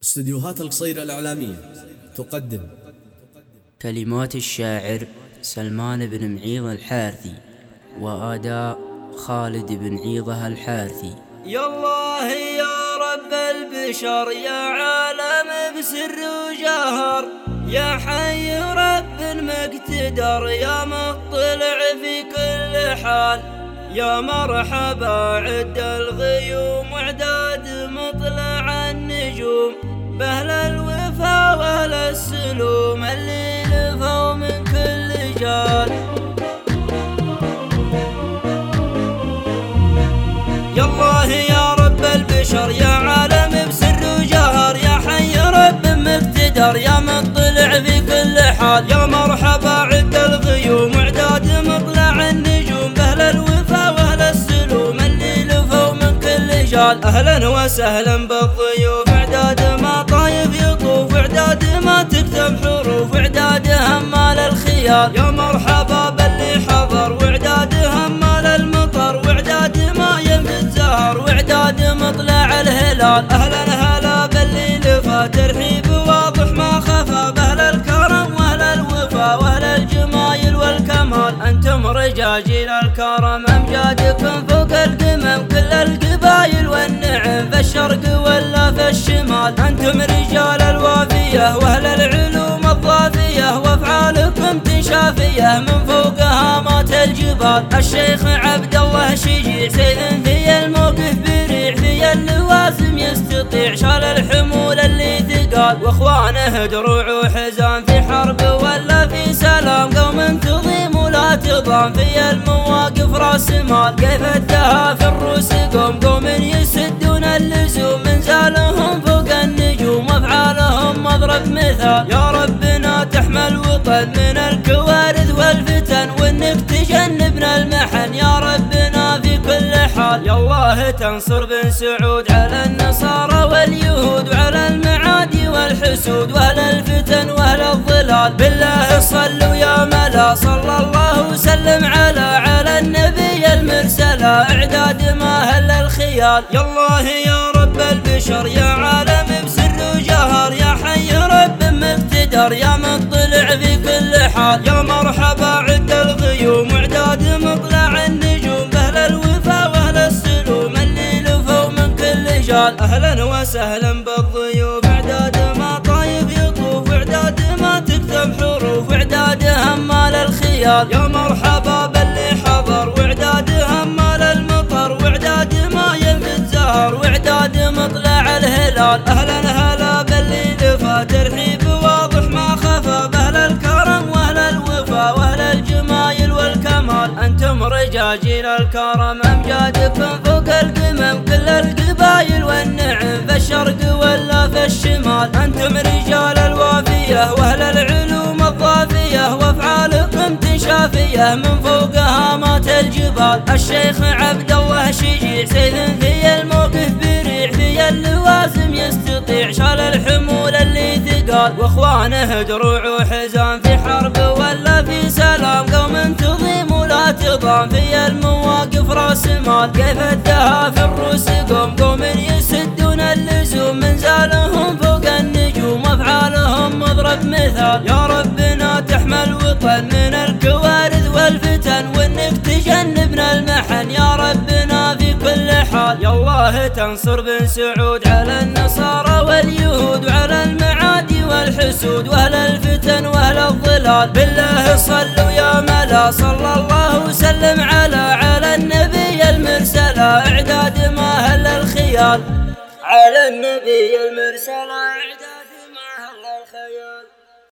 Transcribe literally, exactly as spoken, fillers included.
استديوهات القصيرة الإعلامية تقدم كلمات الشاعر سلمان بن معيض الحارثي، وأداء خالد بن عيضة الحارثي. يا الله يا رب البشر، يا عالم بسر وجهر، يا حي رب مقتدر، يا مطلع في كل حال، يا مرحبا عد الغيوم وعداد مطلع النجوم، بأهل الوفا وأهل السلوم اللي لفوا من كل جال. يا الله يا رب البشر، يا عالم بسر وجهر، يا حي رب مقتدر، يا مطلع في كل حال، يا مرحبا عد الغيوم وعداد مطلع النجوم، بأهل الوفا وأهل السلوم اللي لفوا من كل جال. أهلا وسهلا بالضيوف، اعداد ما طايف يطوف، اعداد ما تكتب حروف، اعداد همال الخيال، يا مرحبا باللي حضر، واعداد همال المطر، واعداد ما ينبت زهر، واعداد مطلع الهلال. أهلا هلا باللي لفا، ترحيب واضح ما خفا، بأهل الكرم وأهل الوفا وأهل الجمايل والكمال. أنتم رجاجيل الكرم، أمجادكم فوق القمم، كل القبايل والنعم في الشرق ولا في الشمال. أنتم رجال الوافية وأهل العلوم الضافية، وأفعالكم تنشافية من فوق هامات الجبال. الشيخ عبد الله شجيع، سيف في الموقف بريع، في اللوازم يستطيع، شال الحمول اللي ثقال، واخوانه دروع وحزام، في حرب ولا في سلام، قوم تضيم ولا تضام، في المواقف راس مال، كيف الدها في الروس قوم، قوم يسدون اللزوم، من زالهم فوق النجوم، وافعالهم مضرب مثال. يا ربنا تحمل وطن من الكوارث والفتن، وانك تجنبنا المحن يا ربنا في كل حال. يا الله تنصر بن سعود على النصارى واليهود، وعلى المعادي والحسود، واهل الفتن واهل الضلال. بالله صلوا يا ملا، صلى الله وسلم على على النبي المرسل، اعداد ما هل الخيال. يا الله يا رب البشر، يا عالم بسر وجهر، يا حي رب مقتدر، يا مطلع في كل حال، يا مرحبا عد الغيوم وعداد مطلع النجوم، بأهل الوفا وأهل السلوم اللي لفوا من كل جال. أهلا وسهلا بالضيوف، اعداد ما طايف يطوف، اعداد ما تكتب حروف، اعداد همال الخيال، يا مرحبا باللي حضر، واعداد همال المطر، واعداد ما ينبت زهر، واعداد مطلع الهلال. أهلا هلا باللي لفا، ترحيب واضح ما خفا، بأهل الكرم وأهل الوفا وأهل الجمايل والكمال. أنتم رجاجيل الكرم، أمجادكم فوق القمم، كل القبايل والنعم في الشرق ولا في الشمال. أنتم رجال الوافية وأهل العلوم الضافية، وأفعالكم تنشافية من فوق هامات الجبال. الشيخ عبد الله شجيع، سيف في الموقف بريع، في اللوازم يستطيع، شال الحمول اللي ثقال، واخوانه دروع وحزام، في حرب ولا في سلام، قوم تضيم ولا تضام، في المواقف راس مال، كيف الدها في الروس قوم، قوم يسدون اللزوم، من زالهم فوق النجوم، وافعالهم مضرب مثال. يا ربنا تحمل وطن من الكوارث والفتن، وانك تجنبنا المحن يا ربنا في كل حال. يا الله تنصر بن سعود على النصارى واليهود، وعلى المعادي والحسود، واهل الفتن واهل الضلال. بالله صلوا يا ملا، صلى الله وسلم على على النبي المرسل، اعداد ما هل الخيال، على النبي المرسل اعداد ما هل الخيال.